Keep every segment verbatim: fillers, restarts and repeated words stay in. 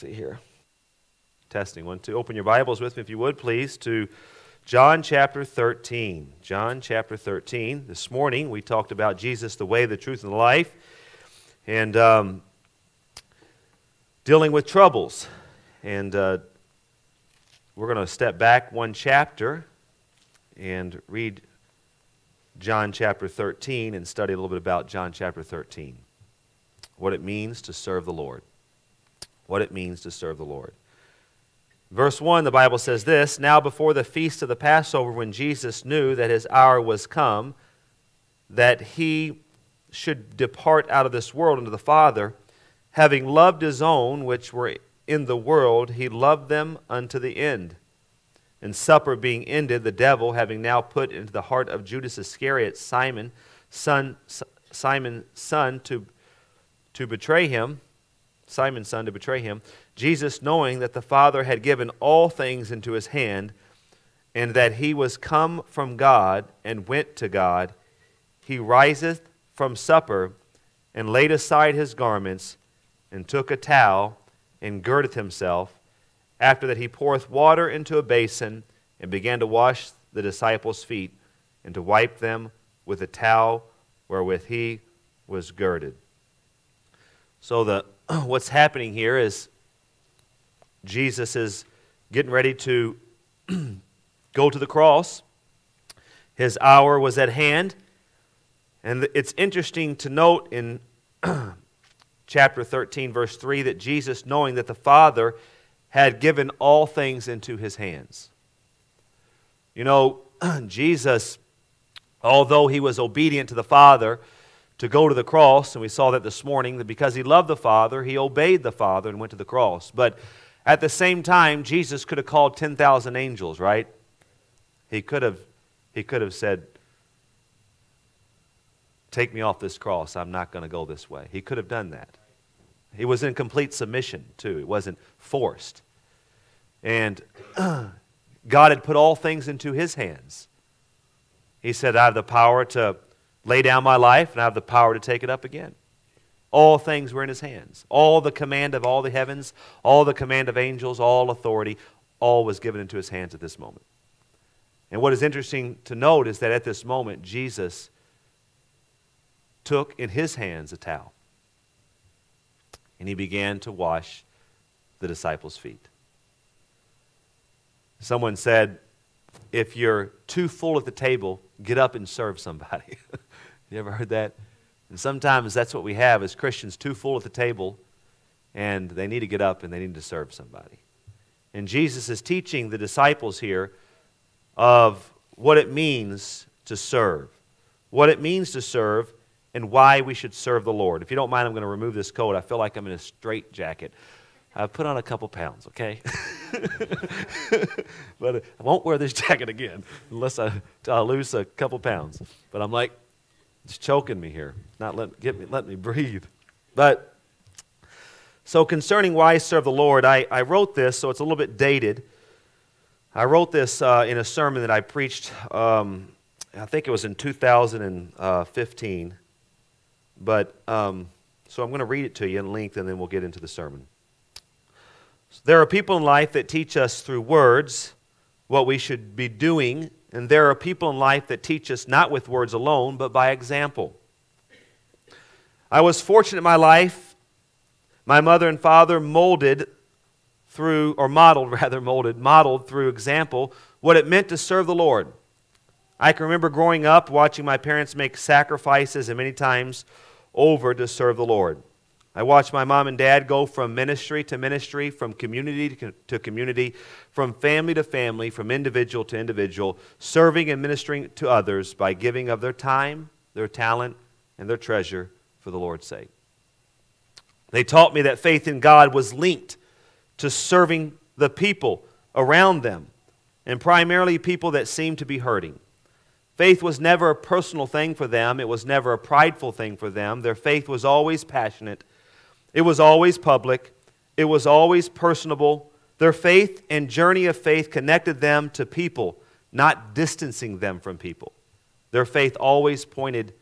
see here. Testing. One, two. Open your Bibles with me, if you would, please, to John chapter thirteen. John chapter thirteen. This morning we talked about Jesus, the way, the truth, and the life, and um, dealing with troubles. And uh, we're going to step back one chapter and read John chapter thirteen and study a little bit about John chapter thirteen. What it means to serve the Lord. What it means to serve the Lord. Verse one, the Bible says this, "Now before the feast of the Passover, when Jesus knew that his hour was come, that he should depart out of this world into the Father, having loved his own which were in the world, he loved them unto the end. And supper being ended, the devil, having now put into the heart of Judas Iscariot, Simon, son, Simon's son, to, to betray him, Simon's son to betray him, Jesus, knowing that the Father had given all things into his hand, and that he was come from God and went to God, he riseth from supper, and laid aside his garments, and took a towel, and girded himself. After that he poureth water into a basin, and began to wash the disciples' feet, and to wipe them with a towel wherewith he was girded." So the what's happening here is Jesus is getting ready to go to the cross. His hour was at hand. And it's interesting to note in chapter thirteen, verse three, that Jesus, knowing that the Father had given all things into his hands. You know, Jesus, although he was obedient to the Father to go to the cross, and we saw that this morning, that because he loved the Father, he obeyed the Father and went to the cross. But at the same time, Jesus could have called ten thousand angels, right? He could have, he could have said, "Take me off this cross, I'm not going to go this way." He could have done that. He was in complete submission, too. It wasn't forced. And God had put all things into his hands. He said, "I have the power to lay down my life, and I have the power to take it up again." All things were in his hands. All the command of all the heavens, all the command of angels, all authority, all was given into his hands at this moment. And what is interesting to note is that at this moment, Jesus took in his hands a towel, and he began to wash the disciples' feet. Someone said, if you're too full at the table, get up and serve somebody. You ever heard that? And sometimes that's what we have as Christians, too full at the table, and they need to get up and they need to serve somebody. And Jesus is teaching the disciples here of what it means to serve, what it means to serve, and why we should serve the Lord. If you don't mind, I'm going to remove this coat. I feel like I'm in a straitjacket. I've put on a couple pounds, okay? But I won't wear this jacket again unless I, I lose a couple pounds. But I'm like, it's choking me here, not let, get me, let me breathe. But, so concerning why I serve the Lord, I, I wrote this, so it's a little bit dated. I wrote this uh, in a sermon that I preached, um, I think it was in two thousand fifteen. But, um, so I'm going to read it to you in length, and then we'll get into the sermon. There are people in life that teach us through words what we should be doing, and there are people in life that teach us not with words alone, but by example. I was fortunate in my life. My mother and father molded through, or modeled rather, molded, modeled through example what it meant to serve the Lord. I can remember growing up watching my parents make sacrifices, and many times over, to serve the Lord. I watched my mom and dad go from ministry to ministry, from community to community, from family to family, from individual to individual, serving and ministering to others by giving of their time, their talent, and their treasure for the Lord's sake. They taught me that faith in God was linked to serving the people around them, and primarily people that seemed to be hurting. Faith was never a personal thing for them. It was never a prideful thing for them. Their faith was always passionate. It was always public. It was always personable. Their faith and journey of faith connected them to people, not distancing them from people. Their faith always pointed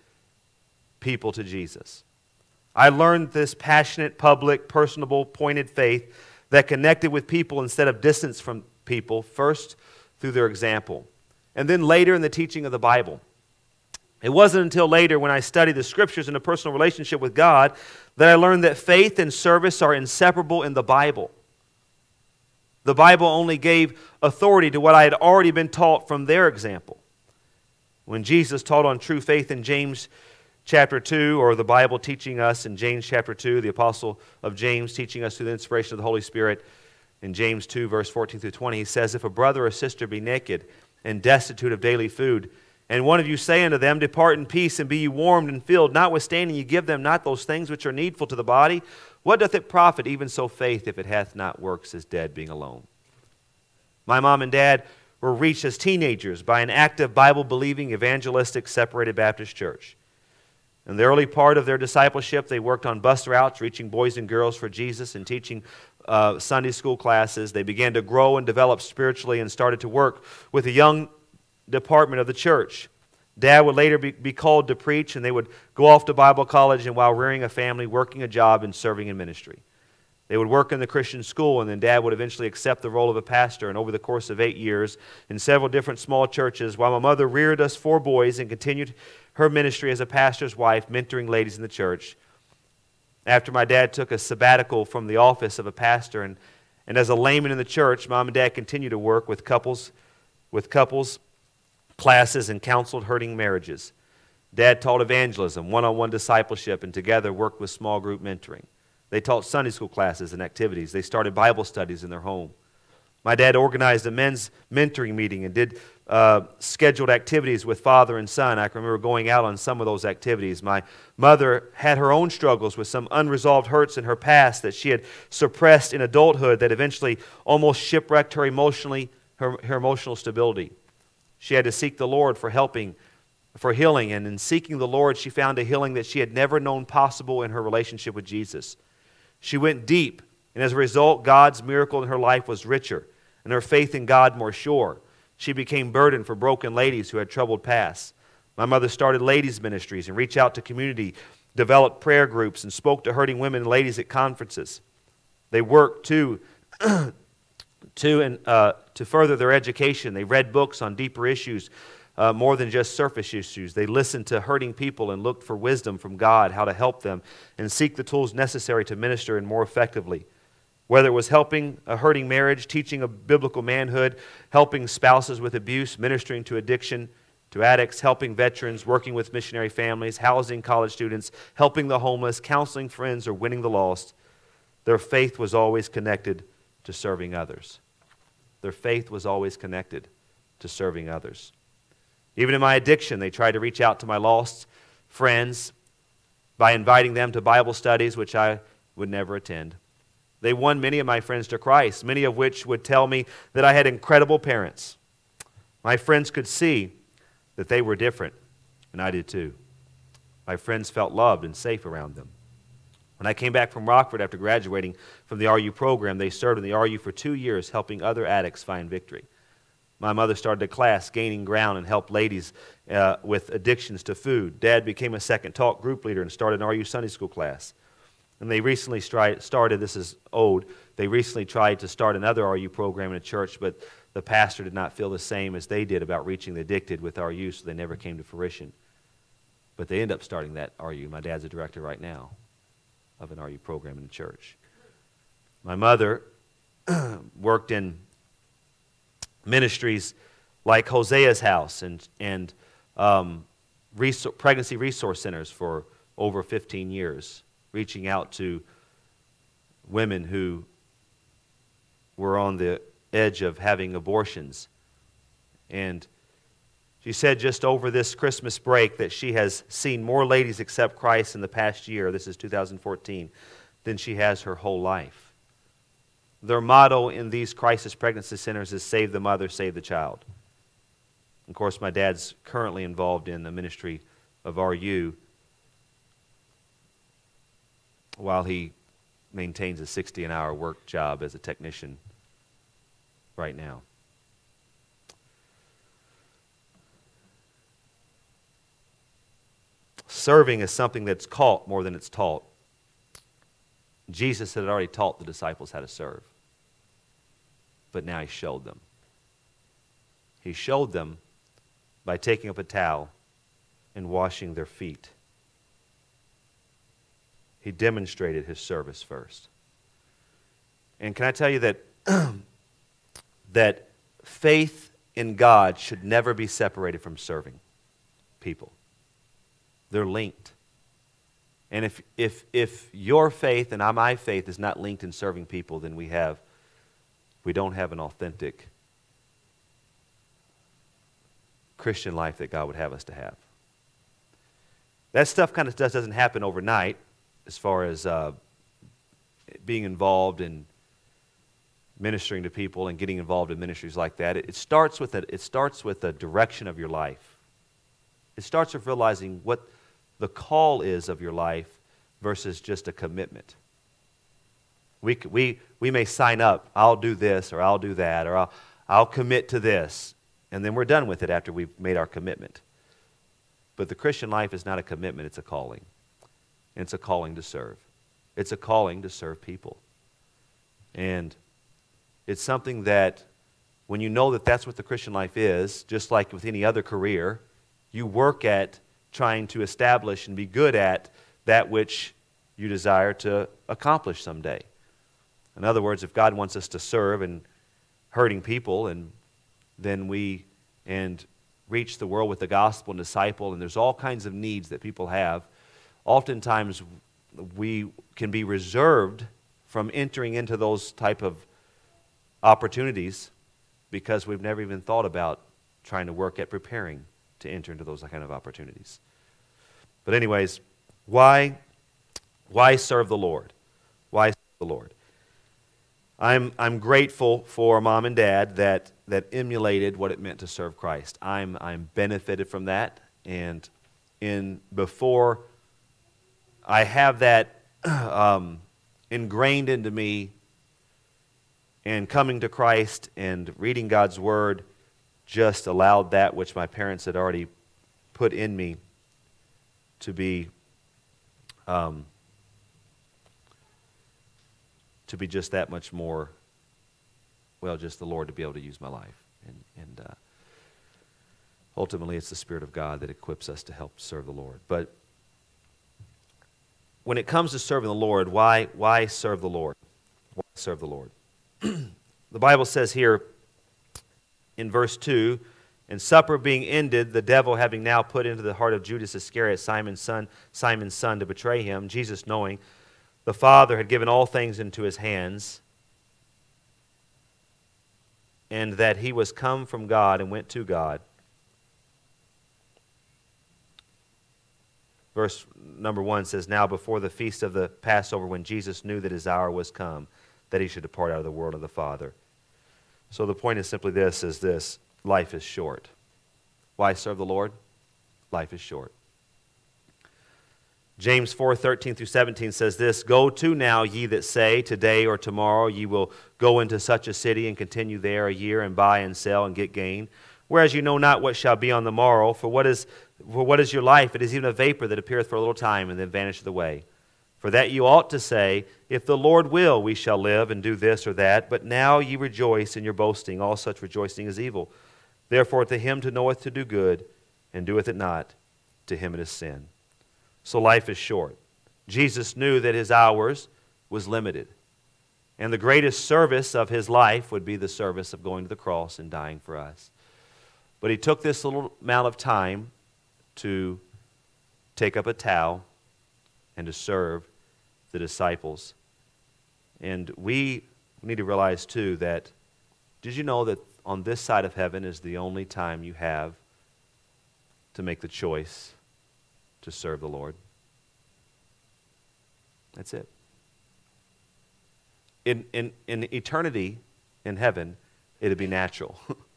people to Jesus. I learned this passionate, public, personable, pointed faith that connected with people instead of distance from people, first through their example, and then later in the teaching of the Bible. It wasn't until later when I studied the Scriptures in a personal relationship with God that I learned that faith and service are inseparable in the Bible. The Bible only gave authority to what I had already been taught from their example. When Jesus taught on true faith in James chapter two, or the Bible teaching us in James chapter two, the apostle of James teaching us through the inspiration of the Holy Spirit, in James two, verse fourteen through twenty, he says, "If a brother or sister be naked and destitute of daily food, and one of you say unto them, Depart in peace, and be ye warmed and filled, notwithstanding ye give them not those things which are needful to the body, what doth it profit? Even so faith, if it hath not works, is dead, being alone." My mom and dad were reached as teenagers by an active, Bible-believing, evangelistic, separated Baptist church. In the early part of their discipleship, they worked on bus routes, reaching boys and girls for Jesus and teaching uh, Sunday school classes. They began to grow and develop spiritually and started to work with a young department of the church. Dad would later be, be called to preach, and they would go off to Bible college, and while rearing a family, working a job and serving in ministry. They would work in the Christian school, and then Dad would eventually accept the role of a pastor. And over the course of eight years, in several different small churches, while my mother reared us four boys and continued her ministry as a pastor's wife, mentoring ladies in the church. After my dad took a sabbatical from the office of a pastor, and, and as a layman in the church, Mom and Dad continued to work with couples, with couples, classes, and counseled hurting marriages. Dad taught evangelism, one-on-one discipleship, and together worked with small group mentoring. They taught Sunday school classes and activities. They started Bible studies in their home. My dad organized a men's mentoring meeting and did uh, scheduled activities with father and son. I can remember going out on some of those activities. My mother had her own struggles with some unresolved hurts in her past that she had suppressed in adulthood that eventually almost shipwrecked her emotionally, her, her emotional stability. She had to seek the Lord for helping, for healing, and in seeking the Lord, she found a healing that she had never known possible in her relationship with Jesus. She went deep, and as a result, God's miracle in her life was richer, and her faith in God more sure. She became burdened for broken ladies who had troubled pasts. My mother started ladies' ministries and reached out to community, developed prayer groups, and spoke to hurting women and ladies at conferences. They worked to, to, and, uh, to further their education. They read books on deeper issues, Uh, more than just surface issues. They listened to hurting people and looked for wisdom from God, how to help them, and seek the tools necessary to minister and more effectively. Whether it was helping a hurting marriage, teaching a biblical manhood, helping spouses with abuse, ministering to addiction, to addicts, helping veterans, working with missionary families, housing college students, helping the homeless, counseling friends, or winning the lost, their faith was always connected to serving others. Their faith was always connected to serving others. Even in my addiction, they tried to reach out to my lost friends by inviting them to Bible studies, which I would never attend. They won many of my friends to Christ, many of which would tell me that I had incredible parents. My friends could see that they were different, and I did too. My friends felt loved and safe around them. When I came back from Rockford after graduating from the R U program, they served in the R U for two years, helping other addicts find victory. My mother started a class, Gaining Ground, and helped ladies uh, with addictions to food. Dad became a Second Talk group leader and started an R U Sunday school class. And they recently stri- started, this is old, they recently tried to start another R U program in a church, but the pastor did not feel the same as they did about reaching the addicted with R U, so they never came to fruition. But they ended up starting that R U. My dad's a director right now of an R U program in the church. My mother worked in ministries like Hosea's House and, and um, resor- pregnancy resource centers for over fifteen years, reaching out to women who were on the edge of having abortions. And she said just over this Christmas break that she has seen more ladies accept Christ in the past year, this is two thousand fourteen, than she has her whole life. Their motto in these crisis pregnancy centers is save the mother, save the child. Of course, my dad's currently involved in the ministry of R U while he maintains a sixty an hour work job as a technician right now. Serving is something that's caught more than it's taught. Jesus had already taught the disciples how to serve. but now he showed them. He showed them by taking up a towel and washing their feet. He demonstrated his service first. And can I tell you that, that faith in God should never be separated from serving people. They're linked. And if, if, if your faith and my faith is not linked in serving people, then we have, we don't have an authentic Christian life that God would have us to have. That stuff kind of just doesn't happen overnight as far as uh, being involved in ministering to people and getting involved in ministries like that. It, it starts with a, it starts with the direction of your life. It starts with realizing what the call is of your life versus just a commitment. We, we, we may sign up, I'll do this or I'll do that or I'll, I'll commit to this, and then we're done with it after we've made our commitment. But the Christian life is not a commitment, it's a calling. It's a calling to serve. It's a calling to serve people. And it's something that when you know that that's what the Christian life is, just like with any other career, you work at trying to establish and be good at that which you desire to accomplish someday. In other words, if God wants us to serve and hurting people, and then we and reach the world with the gospel and disciple, and there's all kinds of needs that people have, oftentimes we can be reserved from entering into those type of opportunities because we've never even thought about trying to work at preparing to enter into those kind of opportunities. But anyways, why, why serve the Lord? Why serve the Lord? I'm, I'm grateful for Mom and Dad that, that emulated what it meant to serve Christ. I'm, I'm benefited from that, and in before I have that um, ingrained into me, and coming to Christ and reading God's Word just allowed that which my parents had already put in me to be um, to be just that much more, well, just the Lord to be able to use my life. And, and uh, ultimately, it's the Spirit of God that equips us to help serve the Lord. But when it comes to serving the Lord, why, why serve the Lord? Why serve the Lord? The Bible says here in verse two, and supper being ended, the devil having now put into the heart of Judas Iscariot, Simon's son, Simon's son, to betray him, Jesus knowing the Father had given all things into his hands, and that he was come from God and went to God. Verse number one says, now before the feast of the Passover, when Jesus knew that his hour was come, that he should depart out of the world of the Father. So the point is simply this, is this, life is short. Why serve the Lord? Life is short. James four, thirteen through seventeen says this, go to now, ye that say, today or tomorrow ye will go into such a city and continue there a year and buy and sell and get gain. Whereas you know not what shall be on the morrow, for what is, for what is your life? It is even a vapor that appeareth for a little time and then vanisheth away. For that you ought to say, if the Lord will, we shall live and do this or that. But now ye rejoice in your boasting. All such rejoicing is evil. Therefore to him to knoweth to do good, and doeth it not, to him it is sin. So life is short. Jesus knew that his hours was limited. And the greatest service of his life would be the service of going to the cross and dying for us. But he took this little amount of time to take up a towel and to serve the disciples. And we need to realize too that, did you know that on this side of heaven is the only time you have to make the choice to serve the Lord? That's it. In, in, in eternity, in heaven, it'd be natural.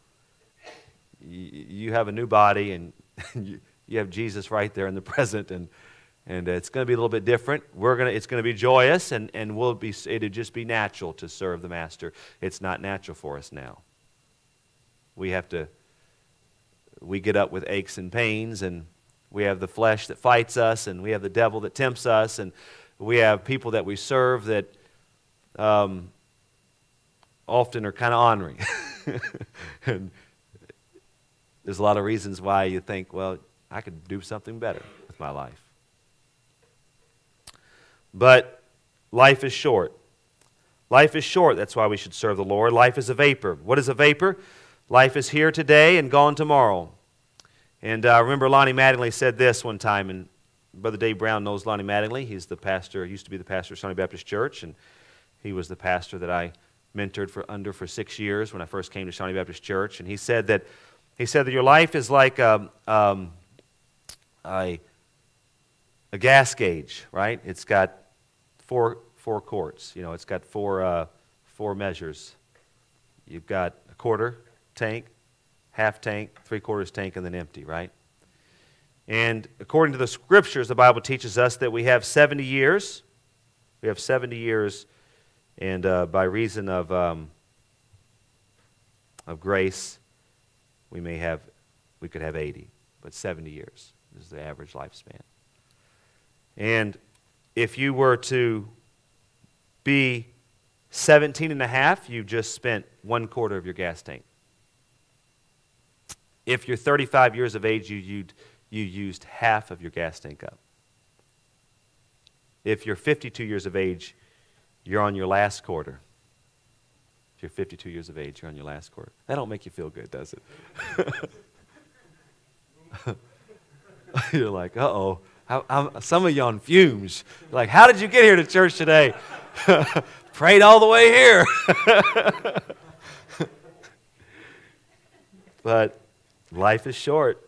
You have a new body, and you have Jesus right there in the present, and and it's going to be a little bit different. We're gonna, it's going to be joyous, and and we'll be. It'll just be natural to serve the Master. It's not natural for us now. We have to. We get up with aches and pains, and we have the flesh that fights us, and we have the devil that tempts us, and we have people that we serve that um, often are kind of ornery. And there's a lot of reasons why you think, well, I could do something better with my life. But life is short. Life is short. That's why we should serve the Lord. Life is a vapor. What is a vapor? Life is here today and gone tomorrow. And I uh, remember Lonnie Mattingly said this one time, and Brother Dave Brown knows Lonnie Mattingly. He's the pastor, used to be the pastor of Shawnee Baptist Church, and he was the pastor that I mentored for under for six years when I first came to Shawnee Baptist Church. And he said that he said that your life is like a, um, a, a gas gauge, right? It's got four four quarts. You know, it's got four uh, four measures. You've got a quarter tank, half tank, three quarters tank, and then empty, right? And according to the Scriptures, the Bible teaches us that we have seventy years. We have seventy years, and uh, by reason of um, of grace, we may have, we could have eighty, but seventy years is the average lifespan. And if you were to be seventeen and a half, you've just spent one quarter of your gas tank. If you're thirty-five years of age, you, you'd, you used half of your gas tank up. If you're fifty-two years of age, you're on your last quarter. If you're fifty-two years of age, you're on your last quarter. That don't make you feel good, does it? You're like, uh-oh. How, how, some of you on fumes. Like, how did you get here to church today? Prayed all the way here. But life is short.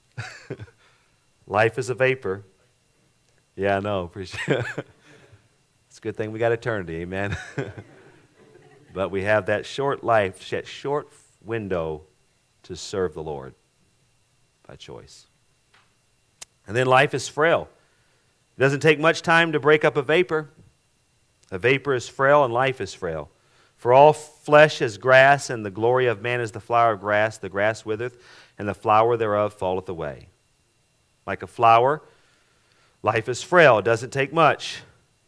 Life is a vapor. Yeah, I know. Appreciate it. It's a good thing we got eternity, amen. But we have that short life, that short window to serve the Lord by choice. And then life is frail. It doesn't take much time to break up a vapor. A vapor is frail and life is frail. For all flesh is grass, and the glory of man is the flower of grass. The grass withereth, and the flower thereof falleth away. Like a flower, life is frail. It doesn't take much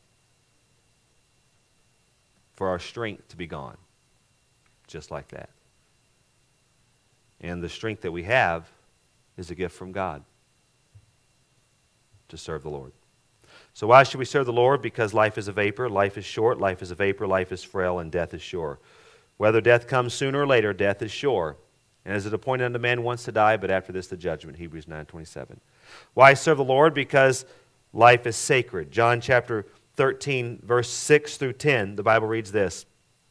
for our strength to be gone. Just like that. And the strength that we have is a gift from God to serve the Lord. So why should we serve the Lord? Because life is a vapor, life is short, life is a vapor, life is frail, and death is sure. Whether death comes sooner or later, death is sure. And as it appointed unto man once to die, but after this the judgment, Hebrews nine twenty-seven. Why serve the Lord? Because life is sacred. John chapter thirteen, verse six through ten, the Bible reads this.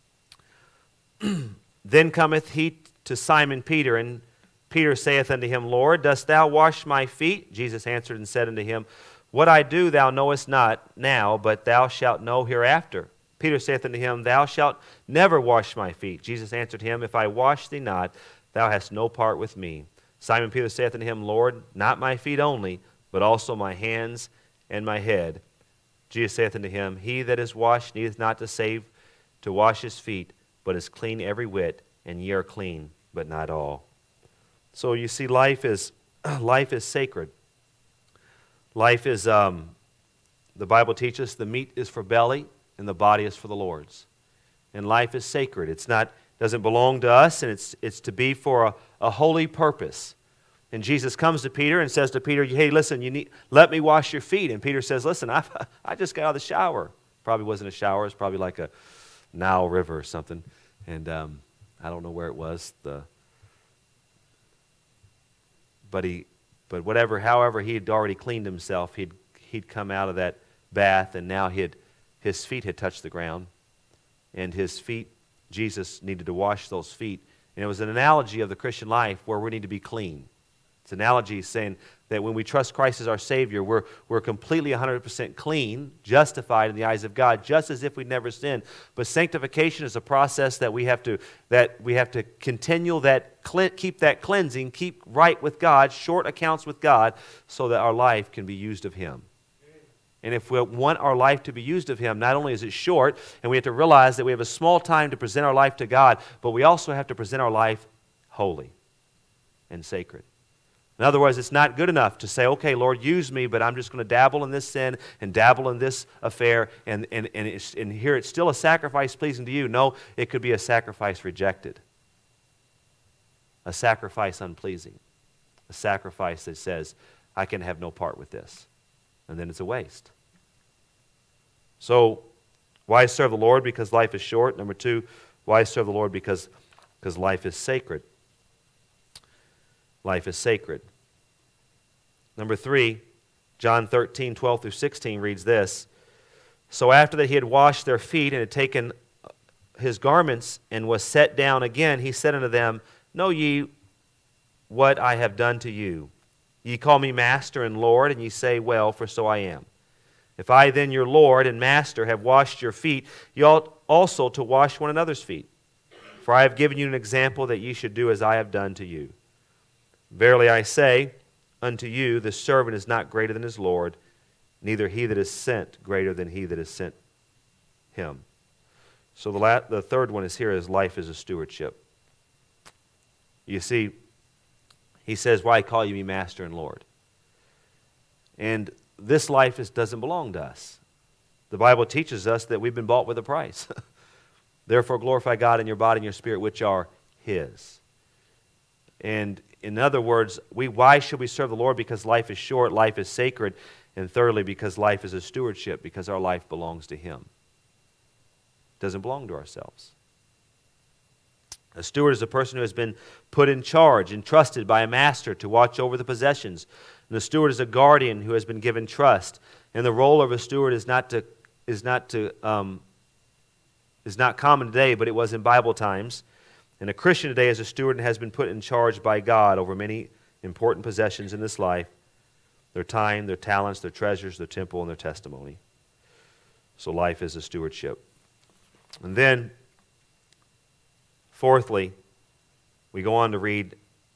Then cometh he to Simon Peter, and Peter saith unto him, Lord, dost thou wash my feet? Jesus answered and said unto him, What I do thou knowest not now, but thou shalt know hereafter. Peter saith unto him, Thou shalt never wash my feet. Jesus answered him, If I wash thee not, thou hast no part with me. Simon Peter saith unto him, Lord, not my feet only, but also my hands and my head. Jesus saith unto him, He that is washed needeth not to save to wash his feet, but is clean every whit, and ye are clean, but not all. So you see, life is life is sacred. Life is, um, the Bible teaches, the meat is for belly, and the body is for the Lord's. And life is sacred. It's not, doesn't belong to us, and it's it's to be for a, a holy purpose. And Jesus comes to Peter and says to Peter, hey, listen, you need, let me wash your feet. And Peter says, listen, I, I just got out of the shower. Probably wasn't a shower. It was probably like a Nile River or something. And um, I don't know where it was. The But he, but whatever, however he had already cleaned himself, he'd he'd come out of that bath, and now he'd his feet had touched the ground, and his feet, Jesus needed to wash those feet. And it was an analogy of the Christian life where we need to be clean. It's an analogy saying that when we trust Christ as our Savior, we're we're completely one hundred percent clean, justified in the eyes of God, just as if we'd never sinned. But sanctification is a process that we have to that we have to continue that keep that cleansing, keep right with God, short accounts with God, so that our life can be used of Him. And if we want our life to be used of Him, not only is it short, and we have to realize that we have a small time to present our life to God, but we also have to present our life holy and sacred. In other words, it's not good enough to say, okay, Lord, use me, but I'm just going to dabble in this sin and dabble in this affair, and, and, and, it's, and here it's still a sacrifice pleasing to you. No, it could be a sacrifice rejected, a sacrifice unpleasing, a sacrifice that says, I can have no part with this, and then it's a waste. So, why serve the Lord? Because life is short. Number two, why serve the Lord? Because, because life is sacred. Life is sacred. Number three, John thirteen, twelve through sixteen reads this. So after that he had washed their feet and had taken his garments and was set down again, he said unto them, Know ye what I have done to you? Ye call me Master and Lord, and ye say, Well, for so I am. If I then, your Lord and Master, have washed your feet, ye ought also to wash one another's feet. For I have given you an example that ye should do as I have done to you. Verily I say unto you, the servant is not greater than his Lord, neither he that is sent greater than he that is sent him. So the, la- the third one is here is life is a stewardship. You see, he says, why call you me Master and Lord? And this life is, doesn't belong to us. The Bible teaches us that we've been bought with a price. Therefore glorify God in your body and your spirit, which are his. And in other words, we why should we serve the Lord? Because life is short, life is sacred, and thirdly, because life is a stewardship, because our life belongs to him. It doesn't belong to ourselves. A steward is a person who has been put in charge, entrusted by a master to watch over the possessions. And the steward is a guardian who has been given trust. And the role of a steward is not to is not to um, is not common today, but it was in Bible times. And a Christian today is a steward and has been put in charge by God over many important possessions in this life: their time, their talents, their treasures, their temple, and their testimony. So life is a stewardship. And then, fourthly, we go on to read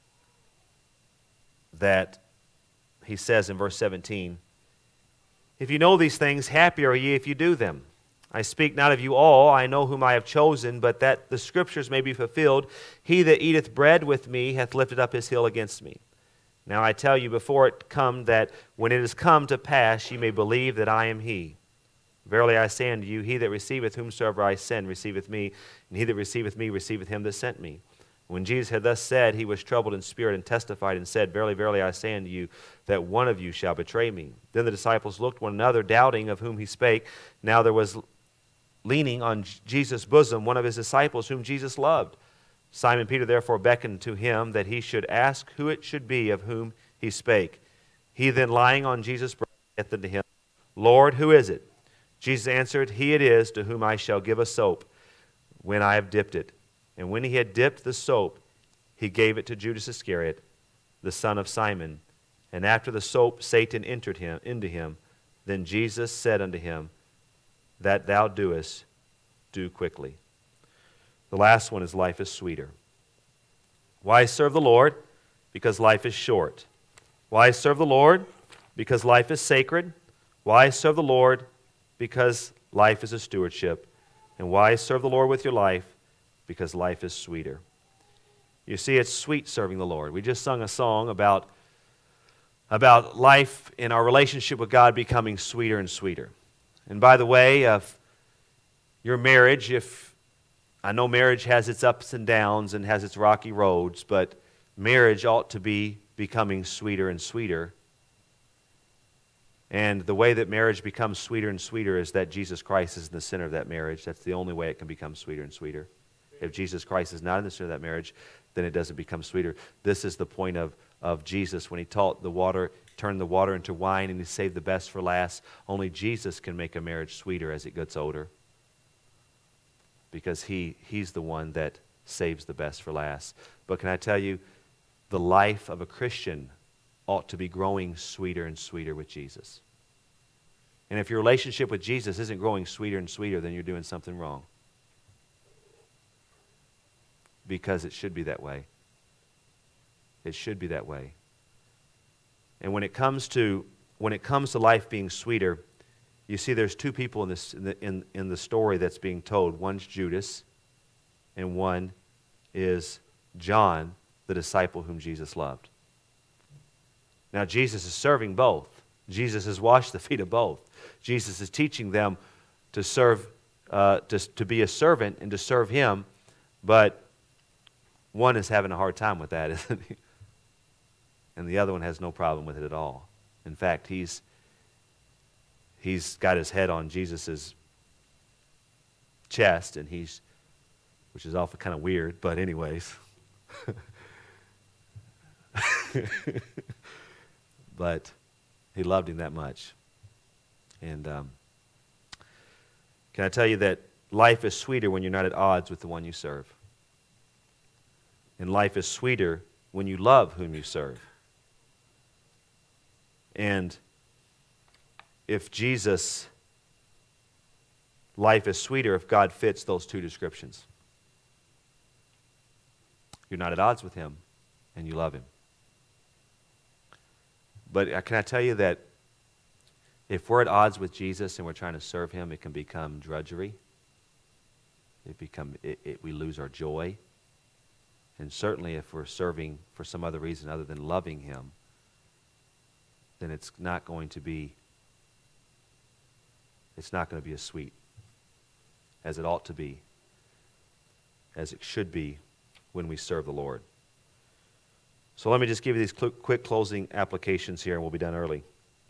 that he says in verse seventeen, If you know these things, happy are ye if you do them. I speak not of you all, I know whom I have chosen, but that the Scriptures may be fulfilled. He that eateth bread with me hath lifted up his heel against me. Now I tell you before it come, that when it is come to pass, ye may believe that I am he. Verily I say unto you, he that receiveth whomsoever I send receiveth me, and he that receiveth me receiveth him that sent me. When Jesus had thus said, he was troubled in spirit and testified and said, Verily, verily, I say unto you, that one of you shall betray me. Then the disciples looked one another, doubting of whom he spake. Now there was leaning on Jesus' bosom one of his disciples whom Jesus loved. Simon Peter therefore beckoned to him that he should ask who it should be of whom he spake. He then lying on Jesus' breast saith unto him, Lord, who is it? Jesus answered, He it is to whom I shall give a soap when I have dipped it. And when he had dipped the soap, he gave it to Judas Iscariot, the son of Simon. And after the soap, Satan entered him into him. Then Jesus said unto him, That thou doest, do quickly. The last one is life is sweeter. Why serve the Lord? Because life is short. Why serve the Lord? Because life is sacred. Why serve the Lord? Because life is a stewardship. And why serve the Lord with your life? Because life is sweeter. You see, it's sweet serving the Lord. We just sung a song about, about life in our relationship with God becoming sweeter and sweeter. And by the way, if your marriage, if I know marriage has its ups and downs and has its rocky roads, but marriage ought to be becoming sweeter and sweeter. And the way that marriage becomes sweeter and sweeter is that Jesus Christ is in the center of that marriage. That's the only way it can become sweeter and sweeter. If Jesus Christ is not in the center of that marriage, then it doesn't become sweeter. This is the point of, of Jesus when he taught the water, turned the water into wine, and he saved the best for last. Only Jesus can make a marriage sweeter as it gets older, because he, he's the one that saves the best for last. But can I tell you, the life of a Christian ought to be growing sweeter and sweeter with Jesus. And if your relationship with Jesus isn't growing sweeter and sweeter, then you're doing something wrong. Because it should be that way. It should be that way. And when it comes to when it comes to life being sweeter, you see there's two people in this in the, in, in the story that's being told. One's Judas, and one is John, the disciple whom Jesus loved. Now, Jesus is serving both. Jesus has washed the feet of both. Jesus is teaching them to serve, uh, to, to be a servant and to serve him, but one is having a hard time with that, isn't he? And the other one has no problem with it at all. In fact, he's he's got his head on Jesus's chest, and he's, which is awful kind of weird, but anyways. But he loved him that much. And um, can I tell you that life is sweeter when you're not at odds with the one you serve. And life is sweeter when you love whom you serve. And if Jesus, life is sweeter if God fits those two descriptions. You're not at odds with him, and you love him. But can I tell you that if we're at odds with Jesus and we're trying to serve him, it can become drudgery. It become it, it, we lose our joy. And certainly if we're serving for some other reason other than loving him, then it's not going to be it's not going to be as sweet as it ought to be, as it should be when we serve the Lord. So let me just give you these quick closing applications here, and we'll be done early.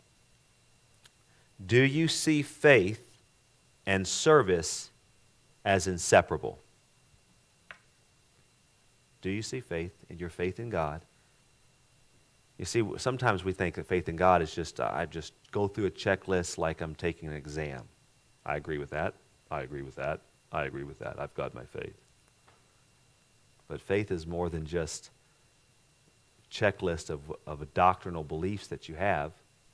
Do you see faith and service as inseparable? Do you see faith and your faith in God? You see, sometimes we think that faith in God is just, uh, I just go through a checklist like I'm taking an exam. I agree with that. I agree with that. I agree with that. I've got my faith. But faith is more than just checklist of, of doctrinal beliefs that you have.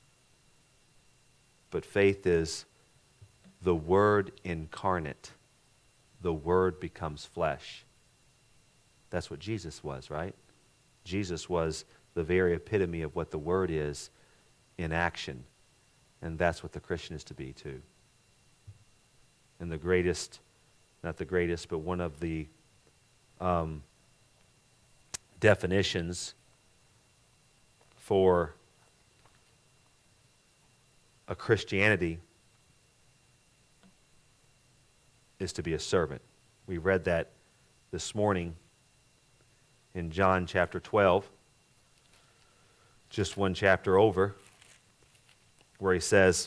But faith is the Word incarnate. The Word becomes flesh. That's what Jesus was, right? Jesus was the very epitome of what the Word is in action. And that's what the Christian is to be too. And the greatest, not the greatest, but one of the um, definitions for a Christianity is to be a servant. We read that this morning in John chapter twelve, just one chapter over, where he says,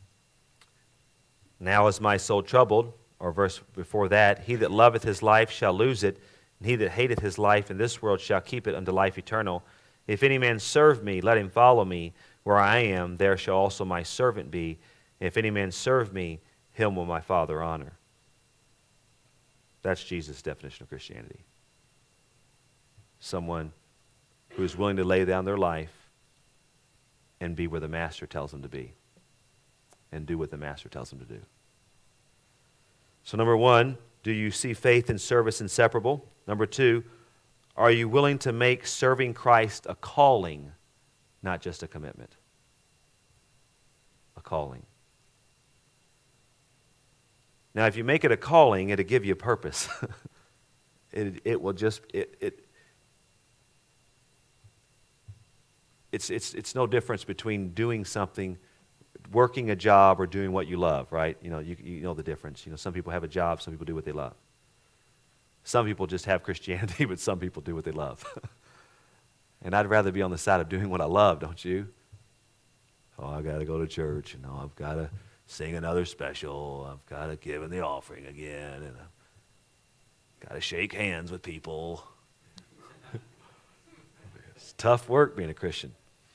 "Now is my soul troubled," or verse before that, "He that loveth his life shall lose it, and he that hateth his life in this world shall keep it unto life eternal. If any man serve me, let him follow me. Where I am, there shall also my servant be. If any man serve me, him will my Father honor." That's Jesus' definition of Christianity. Someone who is willing to lay down their life and be where the Master tells them to be, and do what the Master tells them to do. So number one, do you see faith and service inseparable? Number two, are you willing to make serving Christ a calling, not just a commitment? A calling. Now, if you make it a calling, it'll give you a purpose. it, it will just, it, it, it's, it's, it's no difference between doing something, working a job, or doing what you love, right? You know, you, you know the difference. You know, some people have a job, some people do what they love. Some people just have Christianity, but some people do what they love. And I'd rather be on the side of doing what I love, don't you? Oh, I've got to go to church, and oh, I've got to sing another special. I've got to give in the offering again, and I've got to shake hands with people. It's tough work being a Christian.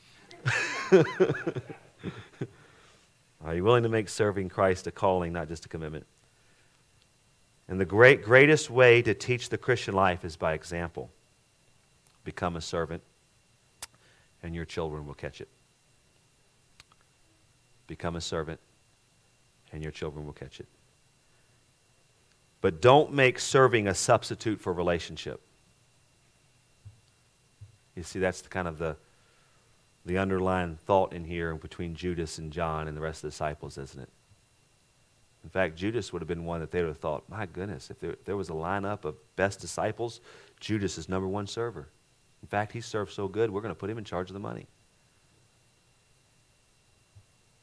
Are you willing to make serving Christ a calling, not just a commitment? And the great, greatest way to teach the Christian life is by example. Become a servant, and your children will catch it. Become a servant, and your children will catch it. But don't make serving a substitute for relationship. You see, that's the kind of the, the underlying thought in here between Judas and John and the rest of the disciples, isn't it? In fact, Judas would have been one that they would have thought, my goodness, if there, if there was a lineup of best disciples, Judas is number one server. In fact, he served so good, we're going to put him in charge of the money.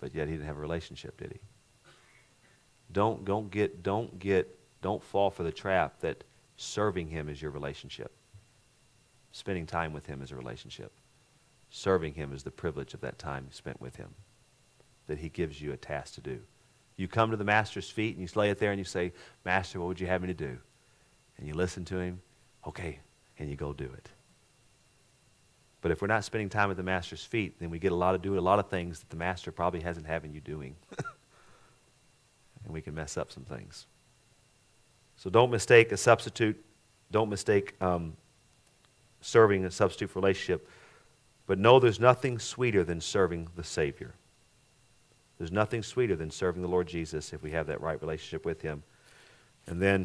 but yet he didn't have a relationship, did he? Don't, don't get, don't get, don't fall for the trap that serving him is your relationship. Spending time with him is a relationship. Serving him is the privilege of that time spent with him, that he gives you a task to do. You come to the master's feet and you lay it there and you say, Master, what would you have me to do? And you listen to him, okay, and you go do it. But if we're not spending time at the master's feet, then we get a lot of do a lot of things that the master probably hasn't having you doing. And we can mess up some things. So don't mistake a substitute. Don't mistake um, serving a substitute for relationship. But know there's nothing sweeter than serving the Savior. There's nothing sweeter than serving the Lord Jesus if we have that right relationship with him. And then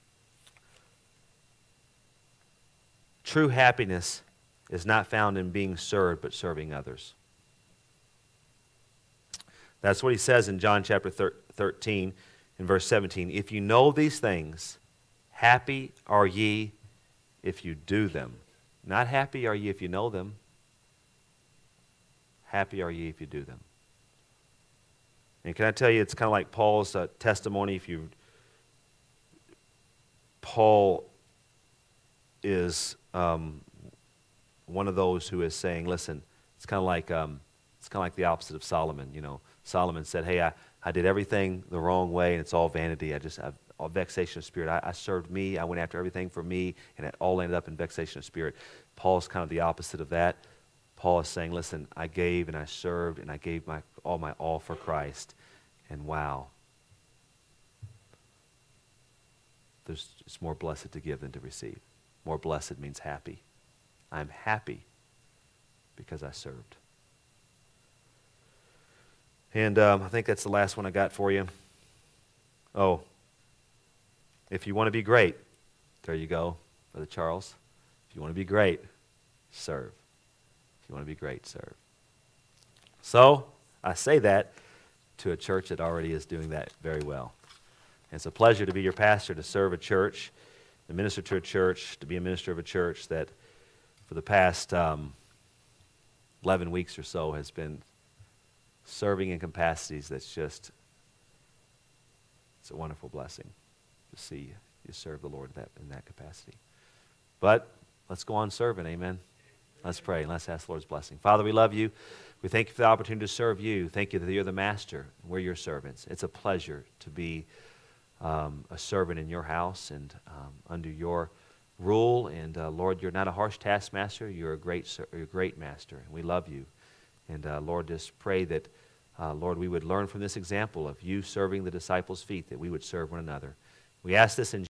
true happiness is not found in being served, but serving others. That's what he says in John chapter thirteen, in verse seventeen. If you know these things, happy are ye if you do them. Not happy are ye if you know them. Happy are ye if you do them. And can I tell you, it's kind of like Paul's uh, testimony. If you, Paul is um, one of those who is saying, listen, it's kind of like um, it's kind of like the opposite of Solomon. You know, Solomon said, hey, I, I did everything the wrong way, and it's all vanity. I just, I've, all vexation of spirit. I, I served me. I went after everything for me, and it all ended up in vexation of spirit. Paul's kind of the opposite of that. Paul is saying, listen, I gave and I served and I gave my all my all for Christ. And wow, there's, it's more blessed to give than to receive. More blessed means happy. I'm happy because I served. And um, I think that's the last one I got for you. Oh, if you want to be great, there you go, Brother Charles. If you want to be great, serve. If you want to be great, serve. So, I say that to a church that already is doing that very well. And it's a pleasure to be your pastor, to serve a church, to minister to a church, to be a minister of a church that for the past um, eleven weeks or so has been serving in capacities that's just, it's a wonderful blessing to see you serve the Lord in that, in that capacity. But let's go on serving, amen. Let's pray and let's ask the Lord's blessing. Father, we love you. We thank you for the opportunity to serve you. Thank you that you're the master and we're your servants. It's a pleasure to be um, a servant in your house and um, under your rule. And uh, Lord, you're not a harsh taskmaster. You're a great, you're a great master, and we love you. And uh, Lord, just pray that, uh, Lord, we would learn from this example of you serving the disciples' feet, that we would serve one another. We ask this in